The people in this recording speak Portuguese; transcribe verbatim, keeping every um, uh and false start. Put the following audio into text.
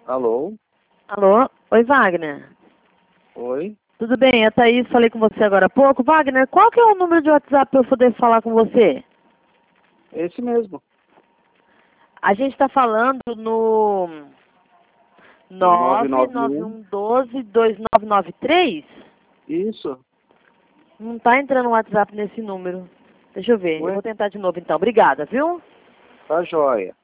Alô? Alô? Oi, Wagner. Oi? Tudo bem? É a Thaís, falei com você agora há pouco. Wagner, qual que é o número de WhatsApp para eu poder falar com você? Esse mesmo. A gente está falando no nove nove nove nove um. um doze dois nove nove três? Isso. Não está entrando o WhatsApp nesse número. Deixa eu ver. Eu Ué? vou tentar de novo então. Obrigada, viu? Tá joia.